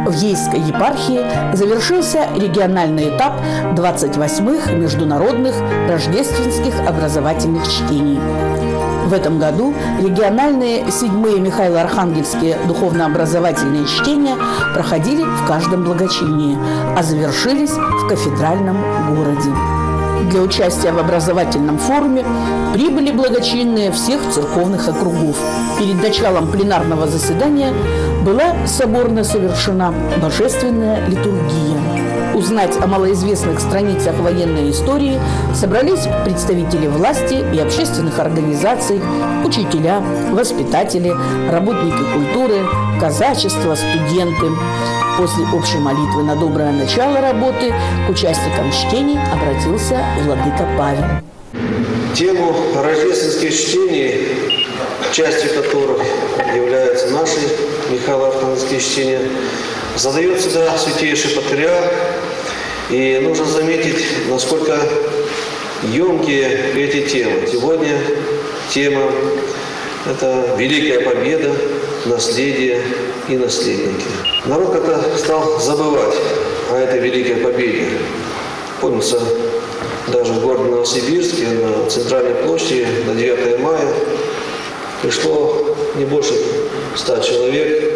В Ейской епархии завершился региональный этап 28-х международных рождественских образовательных чтений. В этом году региональные 7-е Михаило-Архангельские духовно-образовательные чтения проходили в каждом благочинии, а завершились в кафедральном городе. Для участия в образовательном форуме прибыли благочинные всех церковных округов. Перед началом пленарного заседания была соборно совершена божественная литургия. Узнать о малоизвестных страницах военной истории собрались представители власти и общественных организаций, учителя, воспитатели, работники культуры, казачество, студенты. После общей молитвы на доброе начало работы к участникам чтений обратился владыка Павел. Тему рождественских чтений, частью которых являются наши Михаило-Архангельские чтения, задает всегда святейший патриарх. И нужно заметить, насколько емкие эти темы. Сегодня тема – это Великая Победа, наследие и наследники. Народ как-то стал забывать о этой Великой Победе. Помнится, даже в городе Новосибирске на центральной площади на 9 мая пришло не больше 100 человек.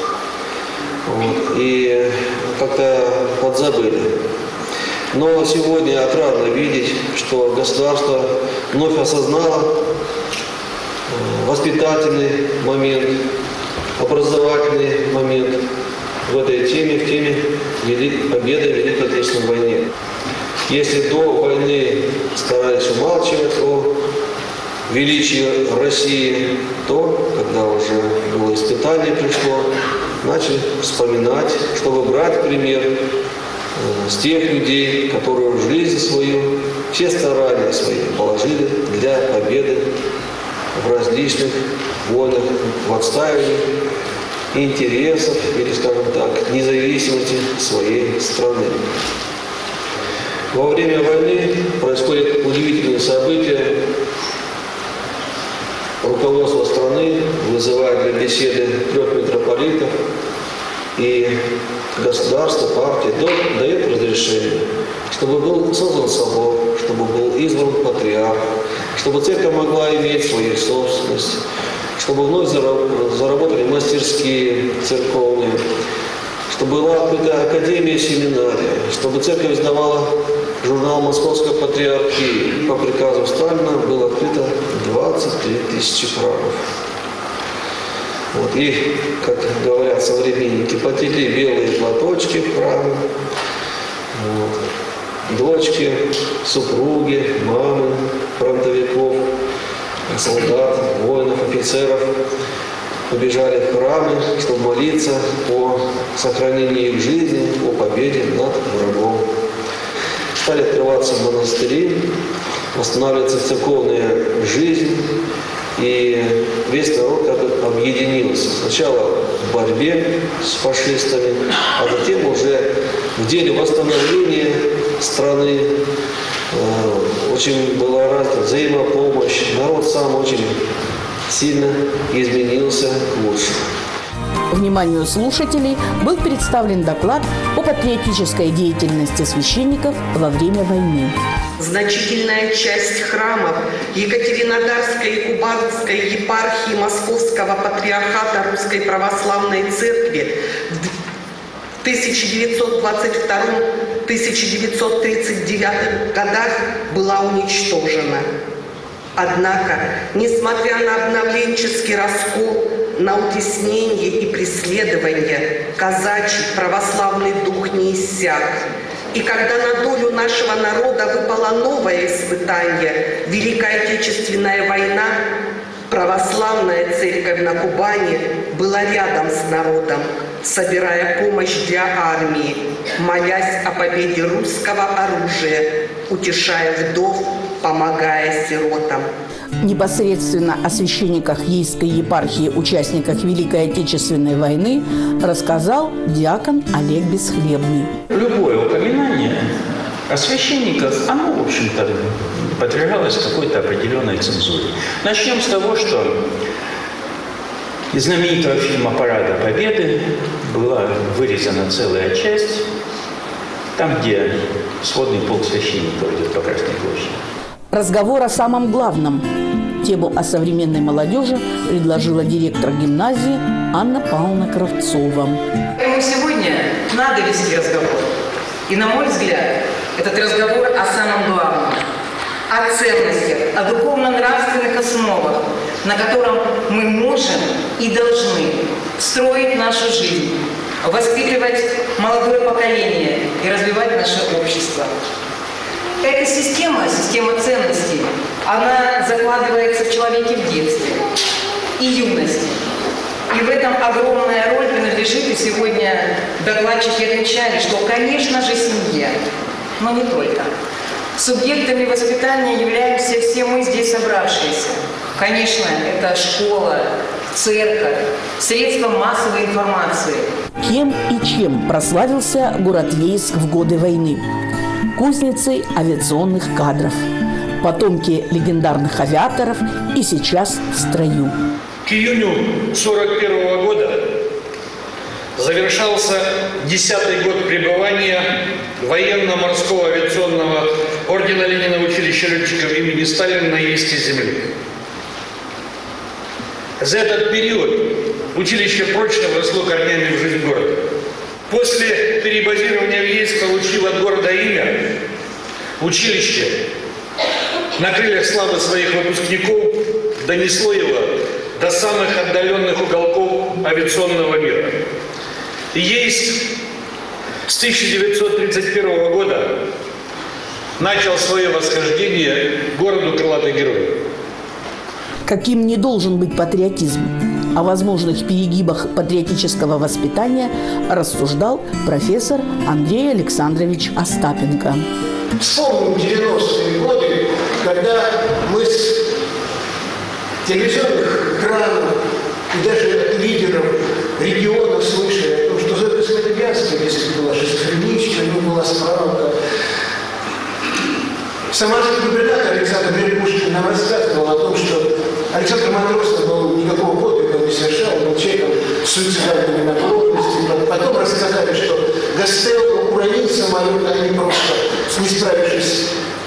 И как-то подзабыли. Но сегодня отрадно видеть, что государство вновь осознало воспитательный момент, образовательный момент в этой теме, в теме победы в Великой Отечественной войне. Если до войны старались умалчивать о величии России, то, когда уже было испытание пришло, начали вспоминать, чтобы брать пример с тех людей, которые в жизнь свою все старания свои положили для победы в различных войнах, в отстаивании интересов или, скажем так, независимости своей страны. Во время войны происходят удивительные события. Руководство страны вызывает для беседы 3 митрополитов, и государство, партия дает разрешение, чтобы был создан собор, чтобы был избран патриарх, чтобы церковь могла иметь свою собственность, чтобы вновь заработали мастерские церковные, чтобы была открыта академия, семинария, чтобы церковь издавала журнал Московской патриархии. По приказу Сталина было открыто 23 тысячи храмов. И, как говорят современники, потекли белые платочки в храме. Дочки, супруги, мамы фронтовиков, солдат, воинов, офицеров побежали в храмы, чтобы молиться о сохранении их жизни, о победе над врагом. Стали открываться монастыри, восстанавливаться церковная жизнь, и весь народ как бы объединился. Сначала в борьбе с фашистами, а затем уже в деле восстановления страны. Очень была развита взаимопомощь. Народ сам очень сильно изменился к лучшему. Вниманию слушателей был представлен доклад о патриотической деятельности священников во время войны. Значительная часть храмов Екатеринодарской и Кубанской епархии Московского патриархата Русской Православной Церкви в 1922-1939 годах была уничтожена. Однако, несмотря на обновленческий раскол, на утеснение и преследование, казачий православный дух не иссяк. И когда на долю нашего народа выпало новое испытание – Великая Отечественная война, православная церковь на Кубани была рядом с народом, собирая помощь для армии, молясь о победе русского оружия, утешая вдов, помогая сиротам. Непосредственно о священниках Ейской епархии, участниках Великой Отечественной войны, рассказал диакон Олег Бесхлебный. Любое упоминание о священниках, оно, в общем-то, подвергалось какой-то определенной цензуре. Начнем с того, что Из знаменитого фильма «Парада Победы» была вырезана целая часть, там, где сводный полк священников идет по Красной площади. Разговор о самом главном. Тему о современной молодежи предложила директор гимназии Анна Павловна Кравцова. Поэтому сегодня надо вести разговор. И, на мой взгляд, этот разговор о самом главном. О ценностях, о духовно-нравственных основах, на котором мы можем и должны строить нашу жизнь, воспитывать молодое поколение и развивать наше общество. Эта система ценностей, она закладывается в человеке в детстве и юности. И в этом огромная роль принадлежит, и сегодня докладчики отмечали, что, конечно же, семья, но не только. Субъектами воспитания являемся все мы здесь собравшиеся. Конечно, это школа, церковь, средства массовой информации. Кем и чем прославился город Ейск в годы войны? Кузницей авиационных кадров. Потомки легендарных авиаторов и сейчас в строю. К июню 1941 года завершался 10-й год пребывания военно-морского авиационного ордена Ленина училища летчиков имени Сталина на Ейской земле. За этот период училище прочно вросло корнями в жизнь города. После перебазирования в Ейск получило от города имя, училище на крыльях славы своих выпускников донесло его до самых отдаленных уголков авиационного мира. Ейск с 1931 года начал свое восхождение к городу крылатых героев. Каким не должен быть патриотизм? О возможных перегибах патриотического воспитания рассуждал профессор Андрей Александрович Остапенко. Вспомним 90-е годы, когда мы с телевизионных экранов и даже лидеров регионов слышали о том, что Зоя Космодемьянская, если была шизофреничка, не была справка. Самарский губернатор Александр Беркушкин нам рассказывал о том, что Александр Матросов был никакого подвига не совершал, был человеком с суицидальными наклонностями. Потом рассказали, что Гастелло уронил самолет, а не просто не справившись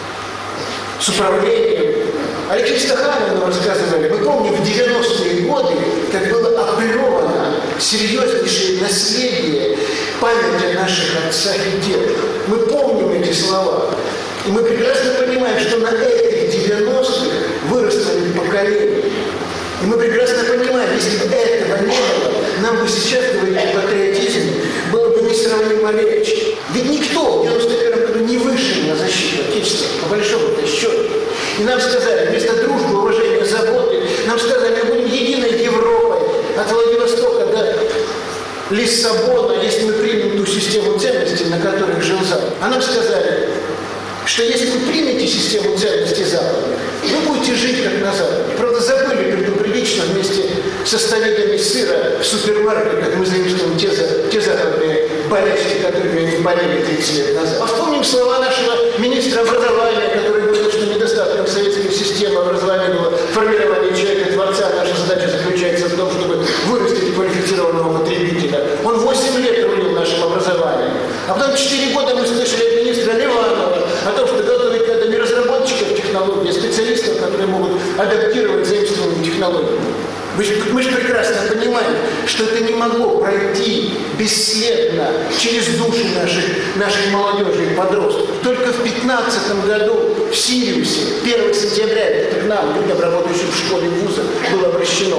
с управлением. Алексей Стаханов нам рассказывали, мы помним в 90-е годы, как было оплевано серьезнейшее наследие памяти наших отцов и дедов. Мы помним эти слова. И мы прекрасно понимаем, что на этих 90-х выросло поколение. И мы прекрасно понимаем, если бы этого не было, нам бы сейчас говорить о патриотизме было бы несравнимо легче. Ведь никто в 91 году не вышел на защиту Отечества, по большому счету. И нам сказали, вместо дружбы, уважения, заботы, нам сказали, мы будем единой Европой от Владивостока до Лиссабона, если мы примем ту систему ценностей, на которых жил Запад. А нам сказали, что если вы примете систему ценностей Запада, вы будете жить как на Западе. Правда, забыли предупредить, что вместе со столетиями сыра в супермаркетах мы заимствуем те западные болячки, которыми они болели 30 лет назад. А вспомним слова нашего министра образования, который говорил, что недостатком советской системы образования было формирование человека-творца. Наша задача заключается в том, чтобы вырастить квалифицированного потребителя. Он 8 лет рулил нашим образованием. А потом 4 года мы слышали от министра Ливанова о том, что готовить надо не разработчиков технологий, а специалистов, которые могут адаптировать заимствованные технологии. Мы же прекрасно понимаем, что это не могло пройти бесследно через души нашей молодежи и подростков. Только в 2015 году в Сириусе, 1 сентября, это к нам, людям, работающим в школе и вузах, было обращено.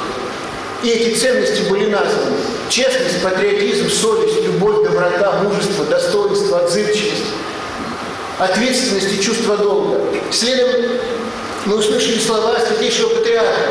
И эти ценности были названы. Честность, патриотизм, совесть, любовь, доброта, мужество, достоинство, отзывчивость, ответственность и чувство долга. Следом мы услышали слова святейшего патриарха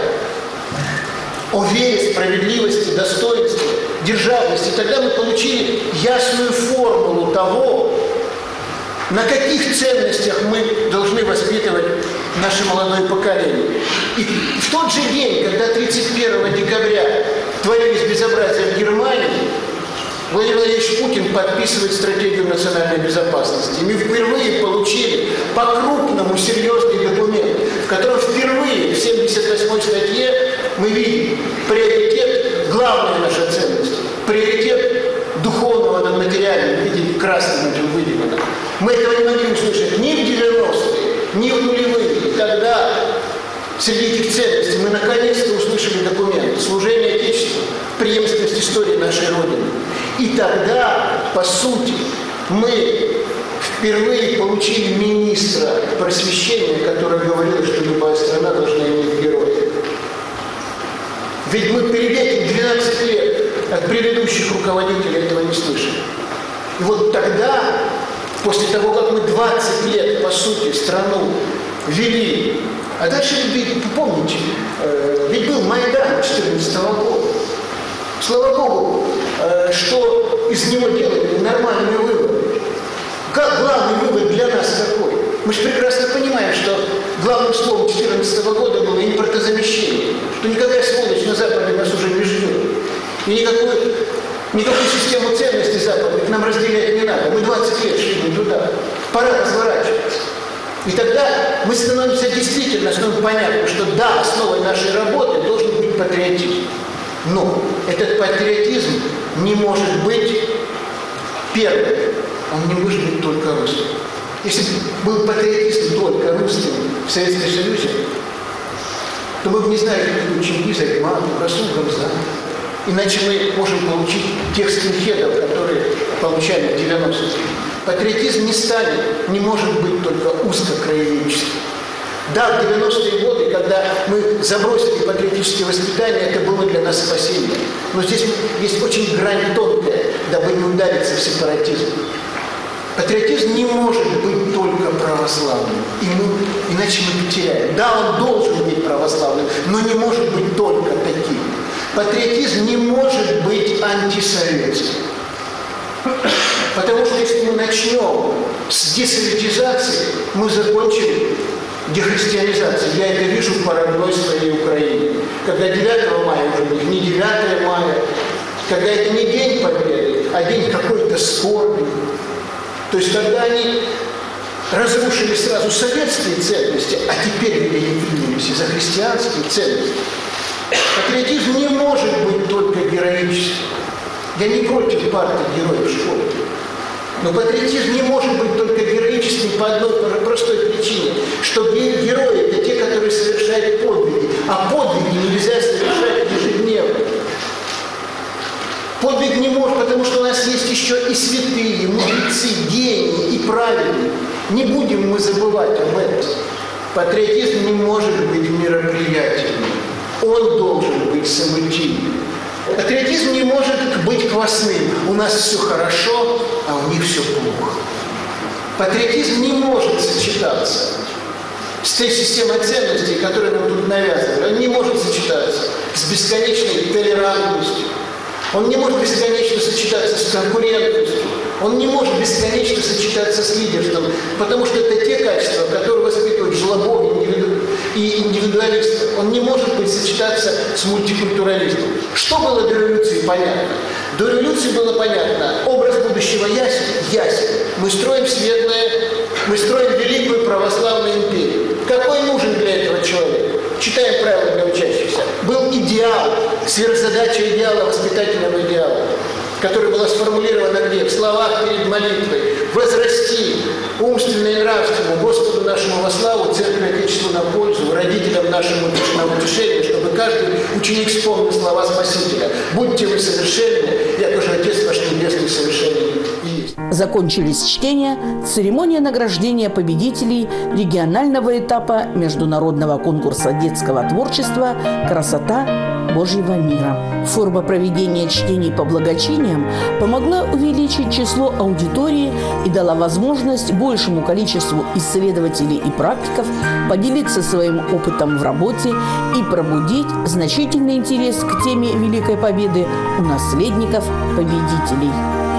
о вере, справедливости, достоинстве, державности. Тогда мы получили ясную формулу того, на каких ценностях мы должны воспитывать наше молодое поколение. И в тот же день, когда 31 декабря творились безобразия в Германии, Владимир Владимирович Путин подписывает стратегию национальной безопасности. И мы впервые получили по-крупному серьезный документ, в котором впервые в 78-й статье мы видим приоритет, главная наша ценность, приоритет духовного над материальным, видите, красным этим выделено. Мы этого не могли услышать ни в 90-е, ни в нулевые, когда среди этих ценностей мы наконец-то услышали документ «Служение Отечеству, преемственность истории нашей Родины». И тогда, по сути, мы впервые получили министра просвещения, который говорил, что любая страна должна иметь героя. Ведь мы перед этим 12 лет от предыдущих руководителей этого не слышали. И вот тогда, после того, как мы 20 лет, по сути, страну вели, а дальше, помните, ведь был Майдан 2014 года. Слава Богу, что из него делали нормальный выбор. Как главный выбор для нас какой? Мы же прекрасно понимаем, что главным словом 2014 года было импортозамещение, что никакая сволочь на Западе нас уже не ждет. И никакую систему ценностей западных нам разделять не надо. Мы 20 лет шли туда. Пора разворачиваться. И тогда мы становимся понятно, что да, основой нашей работы должен быть патриотизм. Но этот патриотизм не может быть первым. Он не может быть только русским. Если бы был патриотизм только русским в Советском Союзе, то мы бы не знали, как Чингиз Айтматов, Расул Гамзатов. Иначе мы можем получить тех скинхедов, которые получали в 90-е. Патриотизм не может быть только узкокраеведческим. Да, в 90-е годы, когда мы забросили патриотическое воспитание, это было для нас спасение. Но здесь есть очень грань тонкая, дабы не удариться в сепаратизм. Патриотизм не может быть только православным, иначе мы потеряем. Да, он должен быть православным, но не может быть только таким. Патриотизм не может быть антисоветским. Потому что если мы начнем с десоветизации, мы закончим дехристианизацией. Я это вижу по родной своей Украине. Когда 9 мая уже не 9 мая, когда это не День Победы, а день какой-то скорби. То есть когда они разрушили сразу советские ценности, а теперь принялись за христианские ценности. Патриотизм не может быть только героическим. Я не против партии героев школы. Но патриотизм не может быть только героическим по одной простой причине, что герои – это те, которые совершают подвиги, а подвиги нельзя совершать ежедневно. Подвиг не может, потому что у нас есть еще и святые, мудрецы, гении и праведные. Не будем мы забывать об этом. Патриотизм не может быть мероприятием. Он должен быть событийным. Патриотизм не может быть квасным. У нас все хорошо, а у них все плохо. Патриотизм не может сочетаться с той системой ценностей, которую нам тут навязывали. Он не может сочетаться с бесконечной толерантностью. Он не может бесконечно сочетаться с конкурентностью. Он не может бесконечно сочетаться с лидерством, потому что это те качества, которые воспитывают жлобов и индивидуалистов. Он не может быть сочетаться с мультикультурализмом. Что было до революции понятно? До революции было понятно, образ будущего ясен. Мы строим светлое, мы строим великую православную империю. Какой нужен для этого человек? Читаем правила для учащихся. Был идеал, сверхзадача идеала, воспитательного идеала, которая была сформулирована где? В словах перед молитвой. Возрасти умственно и нравственно Господу нашему во славу, Церкви Отечеству на пользу, родителям нашему на утешение, чтобы каждый ученик вспомнил слова Спасителя. Будьте вы совершенны, я тоже Отец ваш Небесный совершенный есть. Закончились чтения, церемония награждения победителей регионального этапа международного конкурса детского творчества «Красота Божьего мира». Форма проведения чтений по благочиниям помогла увеличить число аудитории и дала возможность большему количеству исследователей и практиков поделиться своим опытом в работе и пробудить значительный интерес к теме Великой Победы у наследников победителей.